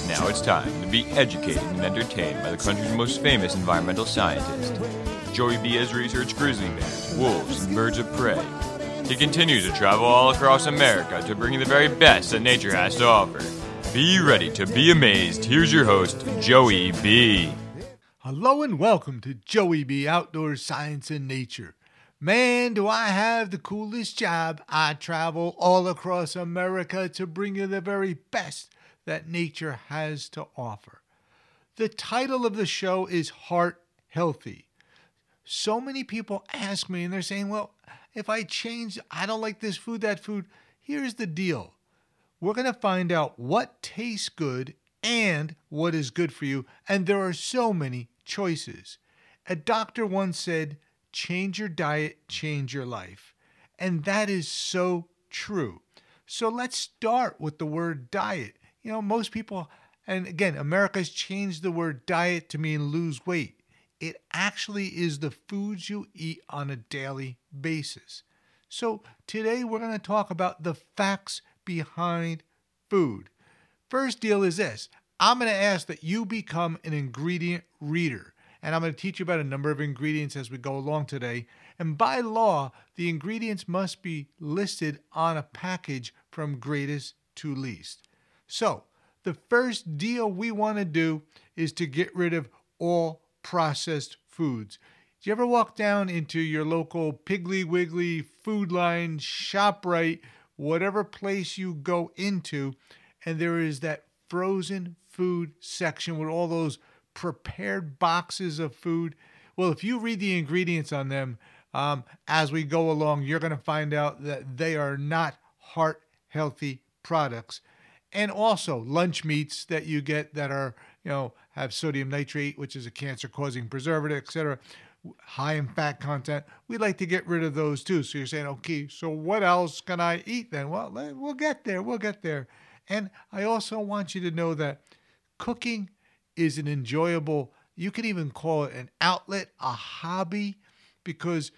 Now it's time to be educated and entertained by the country's most famous environmental scientist. Joey B has researched grizzly bears, wolves, and birds of prey. He continues to travel all across America to bring you the very best that nature has to offer. Be ready to be amazed. Here's your host, Joey B. Hello and welcome to Joey B. Outdoors Science and Nature. Man, do I have the coolest job. I travel all across America to bring you the very best that nature has to offer. The title of the show is Heart Healthy. So many people ask me and they're saying, well, if I change, I don't like this food, that food. Here's the deal. We're going to find out what tastes good and what is good for you. And there are so many choices. A doctor once said, change your diet, change your life. And that is so true. So let's start with the word diet. You know, most people, and again, America's changed the word diet to mean lose weight. It actually is the foods you eat on a daily basis. So today we're going to talk about the facts behind food. First deal is this. I'm going to ask that you become an ingredient reader. And I'm going to teach you about a number of ingredients as we go along today. And by law, the ingredients must be listed on a package from greatest to least. So, the first deal we want to do is to get rid of all processed foods. Do you ever walk down into your local Piggly Wiggly, Food Line, ShopRite, whatever place you go into, and there is that frozen food section with all those prepared boxes of food? Well, if you read the ingredients on them as we go along, you're going to find out that they are not heart healthy products. And also lunch meats that you get that are, have sodium nitrate, which is a cancer causing preservative, etc., high in fat content. We like to get rid of those too. So you're saying, okay, so what else can I eat then? Well, we'll get there. And I also want you to know that cooking is an enjoyable, you can even call it an outlet, a hobby, because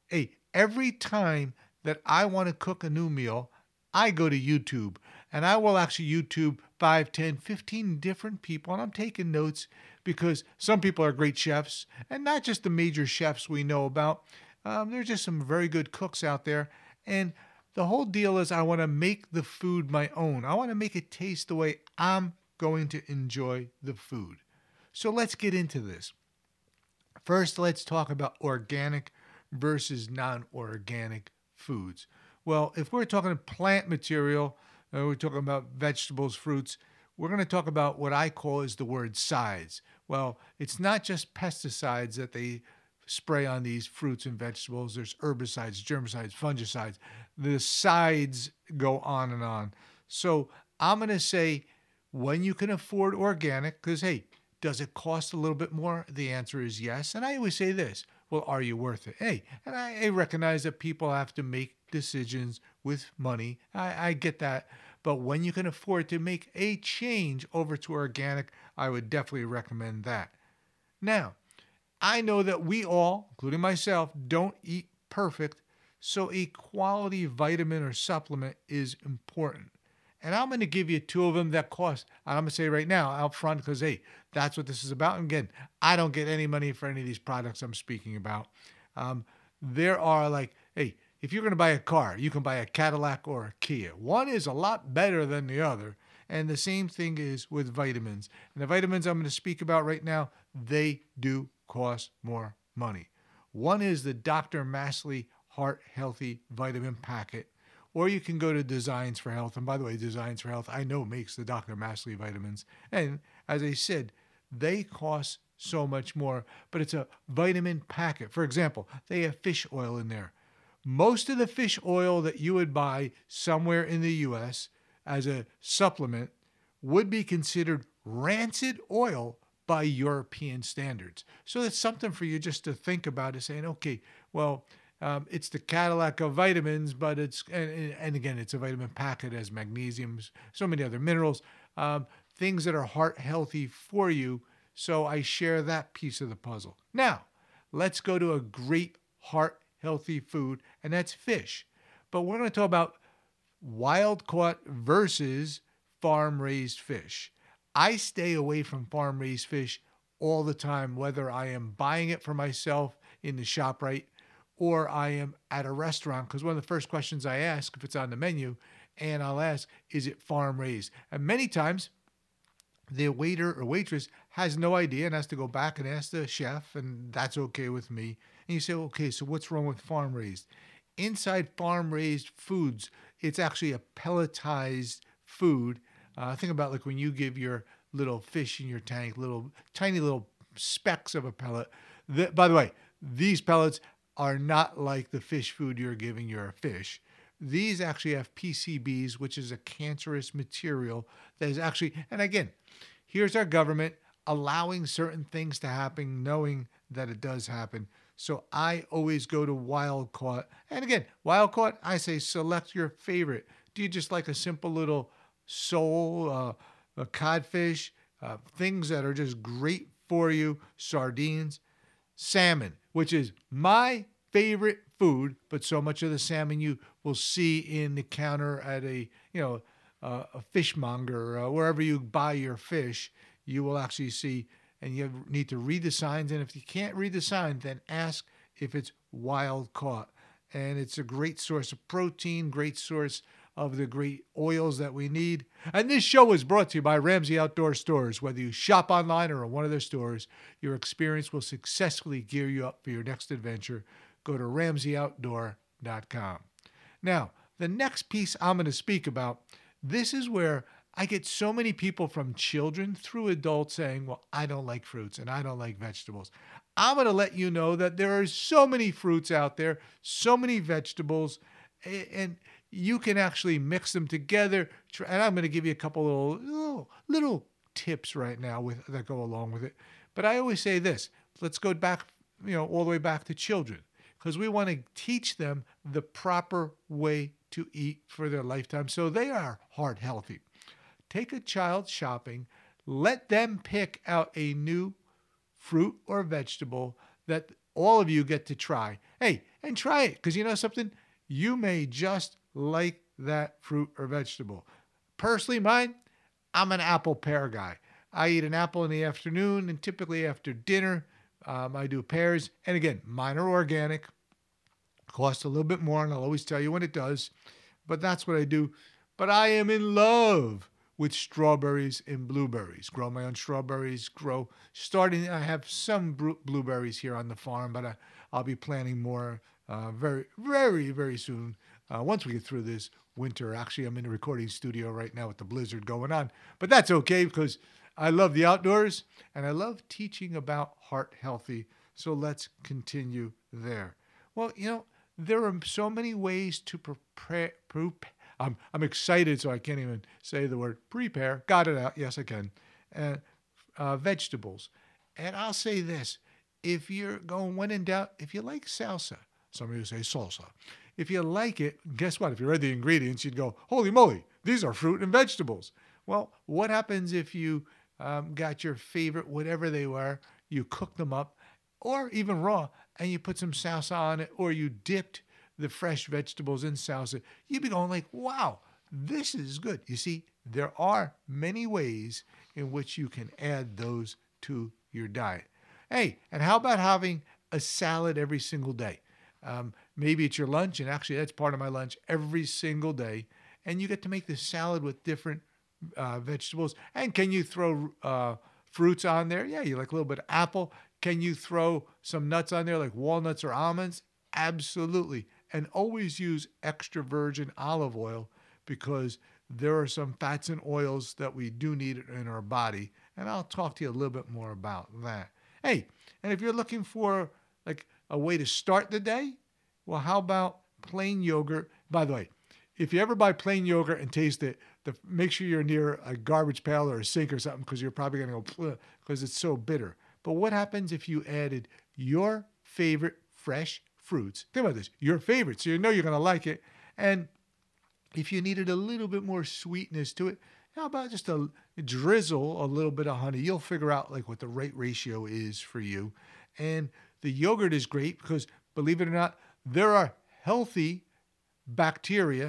every time that I want to cook a new meal, I go to YouTube and I will actually YouTube 5, 10, 15 different people, and I'm taking notes because some people are great chefs, and not just the major chefs we know about. There's just some very good cooks out there, and the whole deal is I want to make the food my own. I want to make it taste the way I'm going to enjoy the food. So let's get into this. First, let's talk about organic versus non-organic foods. Well, if we're talking plant material, we're talking about vegetables, fruits, we're going to talk about what I call is the word sides. Well, it's not just pesticides that they spray on these fruits and vegetables. There's herbicides, germicides, fungicides. The sides go on and on. So I'm going to say when you can afford organic, because, does it cost a little bit more? The answer is yes. And I always say this, well, are you worth it? And I recognize that people have to make decisions with money. I get that. But when you can afford to make a change over to organic, I would definitely recommend that. Now, I know that we all, including myself, don't eat perfect, so a quality vitamin or supplement is important. And I'm going to give you two of them that cost. I'm going to say right now out front because, that's what this is about. And again, I don't get any money for any of these products I'm speaking about. There are if you're going to buy a car, you can buy a Cadillac or a Kia. One is a lot better than the other. And the same thing is with vitamins. And the vitamins I'm going to speak about right now, they do cost more money. One is the Dr. Masley Heart Healthy Vitamin Packet. Or you can go to Designs for Health. And by the way, Designs for Health, I know makes the Dr. Masley vitamins. And as I said, they cost so much more, but it's a vitamin packet. For example, they have fish oil in there. Most of the fish oil that you would buy somewhere in the U.S. as a supplement would be considered rancid oil by European standards. So it's something for you just to think about, is saying, okay, well, it's the Cadillac of vitamins, but and again, it's a vitamin packet, as magnesium, so many other minerals, things that are heart healthy for you. So I share that piece of the puzzle. Now, let's go to a great heart healthy food, and that's fish. But we're going to talk about wild caught versus farm raised fish. I stay away from farm-raised fish all the time, whether I am buying it for myself in the ShopRite or I am at a restaurant, because one of the first questions I ask if it's on the menu, and I'll ask, is it farm-raised? And many times the waiter or waitress has no idea and has to go back and ask the chef, and that's okay with me. And you say, okay, so what's wrong with farm-raised? Inside farm-raised foods, it's actually a pelletized food. Think about like when you give your little fish in your tank, little tiny little specks of a pellet. By the way, these pellets are not like the fish food you're giving your fish. These actually have PCBs, which is a cancerous material that is actually, and again, here's our government allowing certain things to happen, knowing that it does happen. So I always go to wild caught. And again, wild caught, I say select your favorite. Do you just like a simple little sole, a codfish, things that are just great for you, sardines, salmon, which is my favorite food, but so much of the salmon you will see in the counter at a fishmonger, wherever you buy your fish, you will actually see, and you need to read the signs. And if you can't read the signs, then ask if it's wild caught. And it's a great source of protein, great source of the great oils that we need. And this show is brought to you by Ramsey Outdoor Stores. Whether you shop online or in one of their stores, your experience will successfully gear you up for your next adventure. Go to RamseyOutdoor.com. Now, the next piece I'm going to speak about, this is where I get so many people from children through adults saying, well, I don't like fruits and I don't like vegetables. I'm going to let you know that there are so many fruits out there, so many vegetables, and you can actually mix them together. And I'm going to give you a couple little tips right now that go along with it. But I always say this, let's go back, all the way back to children, because we want to teach them the proper way to eat for their lifetime so they are heart healthy. Take a child shopping, let them pick out a new fruit or vegetable that all of you get to try. Hey, and try it, because you know something? You may just like that fruit or vegetable. Personally, mine, I'm an apple pear guy. I eat an apple in the afternoon, and typically after dinner, I do pears. And again, mine are organic. Cost a little bit more, and I'll always tell you when it does. But that's what I do. But I am in love with strawberries and blueberries. Grow my own strawberries. I have some blueberries here on the farm, but I'll be planting more very, very, very soon. Once we get through this winter. Actually, I'm in the recording studio right now with the blizzard going on. But that's okay, because I love the outdoors and I love teaching about heart healthy. So let's continue there. Well, there are so many ways to prepare. I'm excited, so I can't even say the word prepare. Got it out. Yes, I can. Vegetables. And I'll say this. If you're going when in doubt, if you like salsa, some of you say salsa. If you like it, guess what? If you read the ingredients, you'd go, holy moly, these are fruit and vegetables. Well, what happens if you got your favorite, whatever they were, you cook them up, or even raw, and you put some salsa on it, or you dipped the fresh vegetables in salsa, you'd be going like, wow, this is good. You see, there are many ways in which you can add those to your diet. Hey, and how about having a salad every single day? Maybe it's your lunch, and actually that's part of my lunch every single day, and you get to make the salad with different vegetables. And can you throw fruits on there? Yeah, you like a little bit of apple. Can you throw some nuts on there like walnuts or almonds? Absolutely. And always use extra virgin olive oil, because there are some fats and oils that we do need in our body. And I'll talk to you a little bit more about that. Hey, and if you're looking for like a way to start the day, well, how about plain yogurt? By the way, if you ever buy plain yogurt and taste it, make sure you're near a garbage pail or a sink or something, because you're probably going to go, because it's so bitter. But what happens if you added your favorite fresh fruits? Think about this, your favorite, so you know you're going to like it. And if you needed a little bit more sweetness to it, how about just a drizzle a little bit of honey? You'll figure out like what the right ratio is for you. And the yogurt is great because, believe it or not, there are healthy bacteria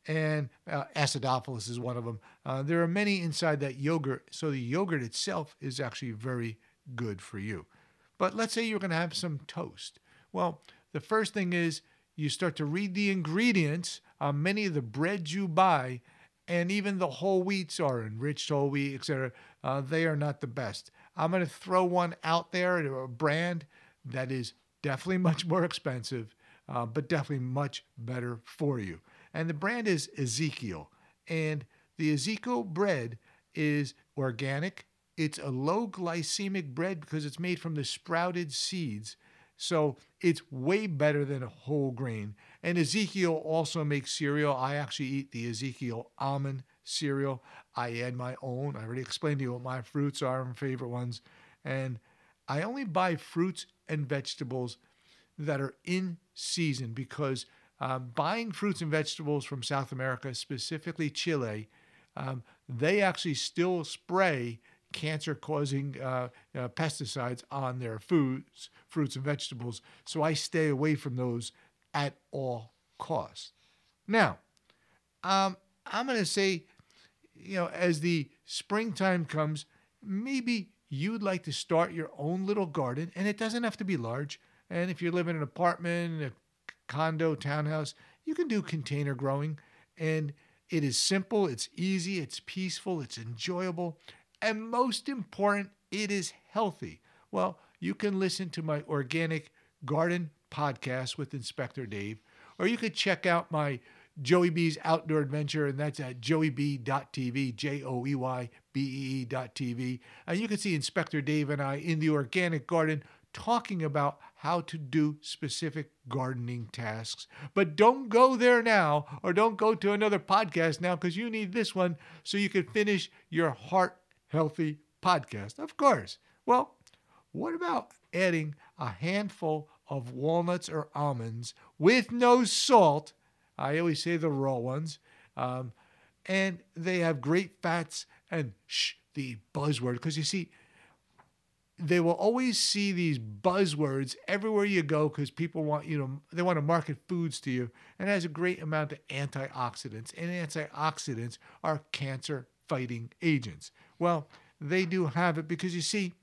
and acidophilus is one of them. There are many inside that yogurt, so the yogurt itself is actually very good for you. But let's say you're going to have some toast. Well, the first thing is you start to read the ingredients on many of the breads you buy, and even the whole wheats are enriched whole wheat, etc. They are not the best. I'm going to throw one out there, a brand that is definitely much more expensive, but definitely much better for you. And the brand is Ezekiel. And the Ezekiel bread is organic. It's a low glycemic bread because it's made from the sprouted seeds. So it's way better than a whole grain. And Ezekiel also makes cereal. I actually eat the Ezekiel almond cereal. I add my own. I already explained to you what my fruits are and favorite ones. And I only buy fruits and vegetables that are in season because buying fruits and vegetables from South America, specifically Chile, they actually still spray cancer-causing pesticides on their foods, fruits and vegetables. So I stay away from those at all costs. Now, I'm going to say, as the springtime comes, maybe you'd like to start your own little garden, and it doesn't have to be large. And if you live in an apartment, a condo, townhouse, you can do container growing. And it is simple, it's easy, it's peaceful, it's enjoyable. And most important, it is healthy. Well, you can listen to my organic garden podcast with Inspector Dave, or you could check out my Joey B's Outdoor Adventure, and that's at joeybee.tv, joeybee.tv. And you can see Inspector Dave and I in the organic garden talking about how to do specific gardening tasks. But don't go there now, or don't go to another podcast now, because you need this one so you can finish your heart healthy podcast. Of course. Well, what about adding a handful of walnuts or almonds with no salt? I always say the raw ones. And they have great fats and the buzzword. Because you see, they will always see these buzzwords everywhere you go because people want they want to market foods to you. And it has a great amount of antioxidants. And antioxidants are cancer-fighting agents. Well, they do have it because you see,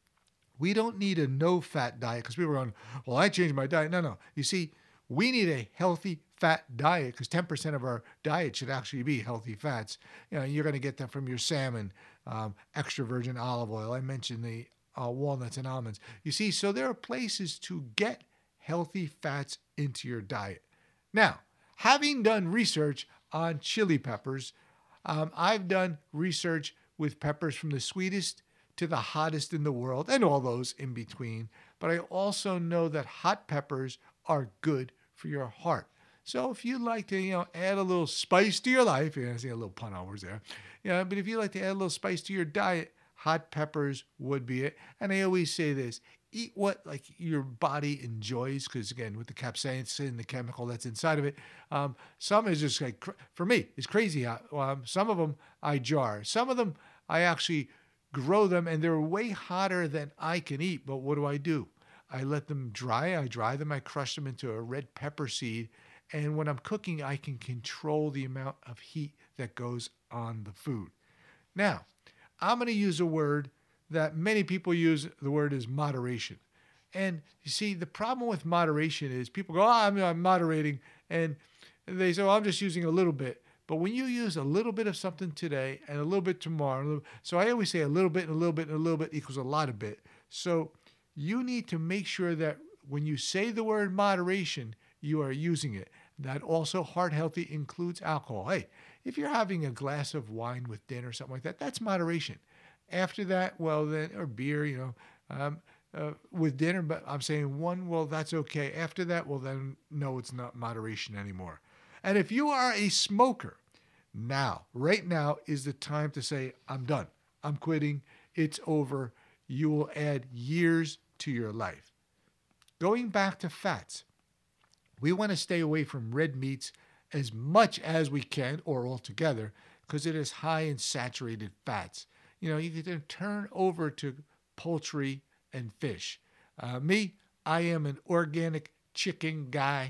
we don't need a no-fat diet because people are going, well, I changed my diet. No. You see, we need a healthy fat diet because 10% of our diet should actually be healthy fats. You're going to get that from your salmon, extra virgin olive oil. I mentioned the walnuts and almonds. You see, so there are places to get healthy fats into your diet. Now, having done research on chili peppers, I've done research with peppers from the sweetest to the hottest in the world and all those in between. But I also know that hot peppers are good for your heart. So if you'd like to, add a little spice to your life, I see a little pun over there. But if you'd like to add a little spice to your diet, hot peppers would be it. And I always say this, eat what your body enjoys, because again, with the capsaicin, the chemical that's inside of it, some is just for me, it's crazy hot. Some of them I jar. Some of them I actually grow them, and they're way hotter than I can eat. But what do? I let them dry. I dry them. I crush them into a red pepper seed. And when I'm cooking, I can control the amount of heat that goes on the food. Now, I'm going to use a word that many people use. The word is moderation. And you see, the problem with moderation is people go, I'm moderating. And they say, I'm just using a little bit. But when you use a little bit of something today and a little bit tomorrow, so I always say a little bit and a little bit and a little bit equals a lot of bit. So you need to make sure that when you say the word moderation, you are using it. That also heart healthy includes alcohol. Hey, if you're having a glass of wine with dinner or something like that, that's moderation. After that, well then, or beer, with dinner, but I'm saying one, well, that's okay. After that, well then, no, it's not moderation anymore. And if you are a smoker, right now is the time to say, I'm done. I'm quitting. It's over. You will add years to your life. Going back to fats, we want to stay away from red meats as much as we can or altogether because it is high in saturated fats. You can turn over to poultry and fish. Me, I am an organic chicken guy.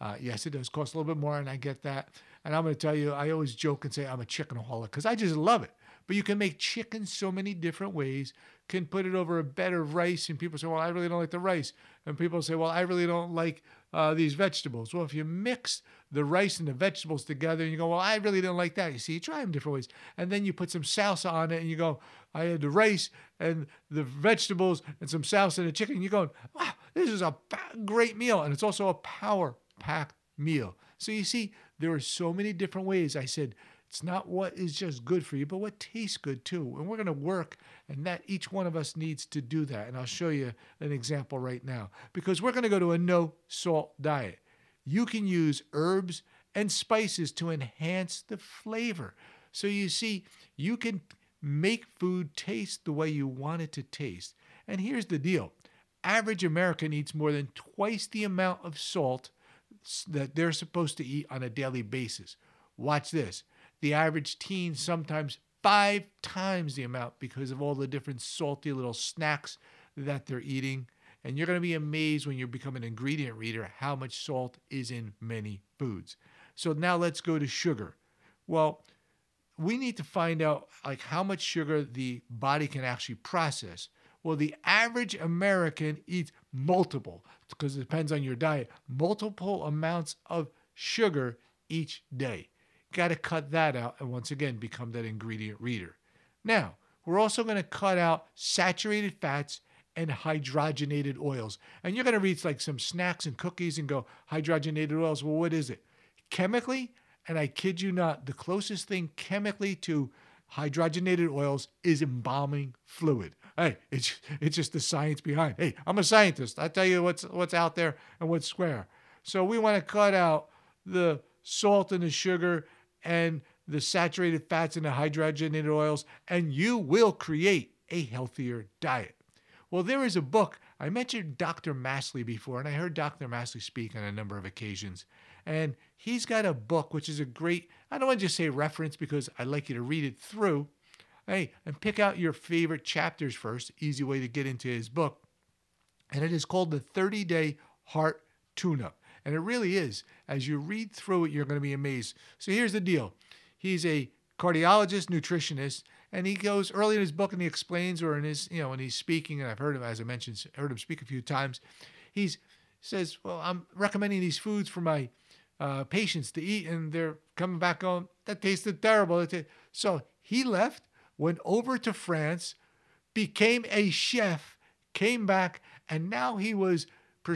Yes, it does cost a little bit more, and I get that. And I'm going to tell you, I always joke and say I'm a chickenaholic because I just love it. But you can make chicken so many different ways, can put it over a bed of rice, and people say, well, I really don't like the rice. And people say, well, I really don't like these vegetables. Well, if you mix the rice and the vegetables together and you go, well, I really don't like that. You see, you try them different ways. And then you put some salsa on it and you go, I had the rice and the vegetables and some salsa and the chicken. And you're going, wow, this is a great meal. And it's also a power-packed meal. So you see, there are so many different ways. I said, it's not what is just good for you, but what tastes good too. And we're going to work, and that each one of us needs to do that. And I'll show you an example right now, because we're going to go to a no-salt diet. You can use herbs and spices to enhance the flavor. So you see, you can make food taste the way you want it to taste. And here's the deal. Average American eats more than twice the amount of salt that they're supposed to eat on a daily basis. Watch this. The average teen sometimes 5 times the amount because of all the different salty little snacks that they're eating. And you're going to be amazed when you become an ingredient reader how much salt is in many foods. So now let's go to sugar. Well, we need to find out how much sugar the body can actually process. Well, the average American eats multiple, because it depends on your diet, multiple amounts of sugar each day. Got to cut that out and once again become that ingredient reader. Now, we're also going to cut out saturated fats and hydrogenated oils. And you're going to read some snacks and cookies and go, hydrogenated oils, well, what is it? Chemically, and I kid you not, the closest thing chemically to hydrogenated oils is embalming fluid. Hey, it's just the science behind. Hey, I'm a scientist. I tell you what's out there and what's square. So we want to cut out the salt and the sugar and the saturated fats and the hydrogenated oils, and you will create a healthier diet. Well, there is a book. I mentioned Dr. Masley before, and I heard Dr. Masley speak on a number of occasions. And he's got a book, which is a great, I don't want to just say reference because I'd like you to read it through. Hey, and pick out your favorite chapters first. Easy way to get into his book. And it is called The 30-Day Heart Tune-Up. And it really is. As you read through it, you're going to be amazed. So here's the deal. He's a cardiologist, nutritionist, and he goes early in his book and he explains, or in his, when he's speaking, and I've heard him, as I mentioned, heard him speak a few times. He says, well, I'm recommending these foods for my patients to eat, and they're coming back on, that tasted terrible. So he left, went over to France, became a chef, came back, and now he was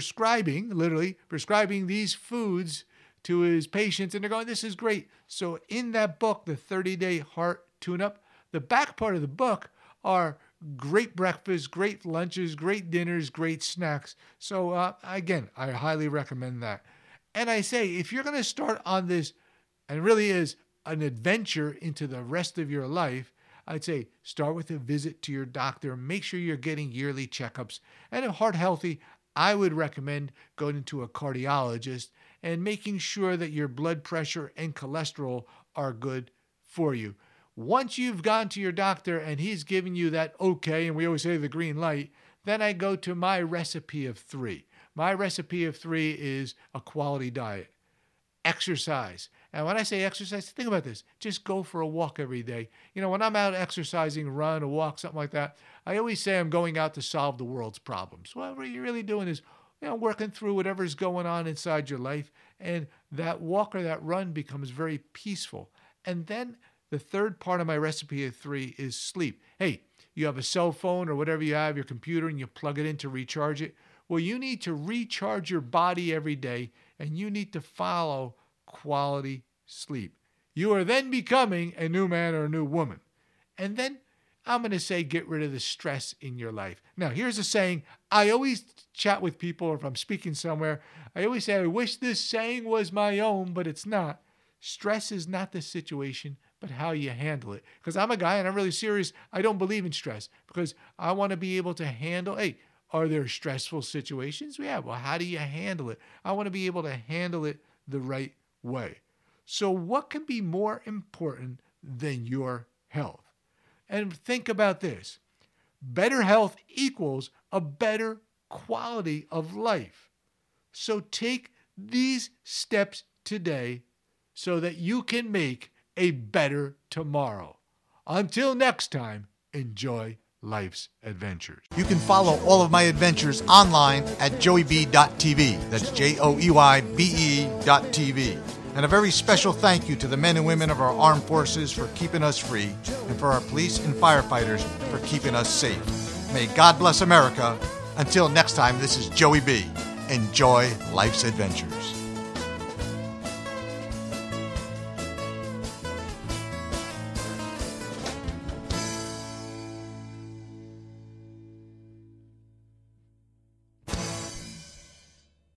literally prescribing these foods to his patients, and they're going, this is great. So in that book, The 30-Day Heart Tune-Up, the back part of the book are great breakfasts, great lunches, great dinners, great snacks. So again, I highly recommend that. And I say, if you're going to start on this, and it really is an adventure into the rest of your life, I'd say start with a visit to your doctor. Make sure you're getting yearly checkups. And if heart healthy, I would recommend going to a cardiologist and making sure that your blood pressure and cholesterol are good for you. Once you've gone to your doctor and he's giving you that okay, and we always say the green light, then I go to my recipe of 3. My recipe of 3 is a quality diet. Exercise. And when I say exercise, think about this. Just go for a walk every day. When I'm out exercising, run or walk, something like that, I always say I'm going out to solve the world's problems. Well, what you're really doing is, working through whatever's going on inside your life. And that walk or that run becomes very peaceful. And then the third part of my recipe of 3 is sleep. Hey, you have a cell phone or whatever you have, your computer, and you plug it in to recharge it. Well, you need to recharge your body every day, and you need to follow quality sleep. You are then becoming a new man or a new woman. And then I'm going to say get rid of the stress in your life. Now, here's a saying. I always chat with people, or if I'm speaking somewhere, I always say, I wish this saying was my own, but it's not. Stress is not the situation, but how you handle it. Because I'm a guy, and I'm really serious. I don't believe in stress because I want to be able to handle, are there stressful situations? Yeah, well, how do you handle it? I want to be able to handle it the right way. So what can be more important than your health? And think about this. Better health equals a better quality of life. So take these steps today so that you can make a better tomorrow. Until next time, enjoy life's adventures. You can follow all of my adventures online at joeyb.tv. That's JOEYBE.tv. And a very special thank you to the men and women of our armed forces for keeping us free, and for our police and firefighters for keeping us safe. May God bless America. Until next time, this is Joey B. Enjoy life's adventures.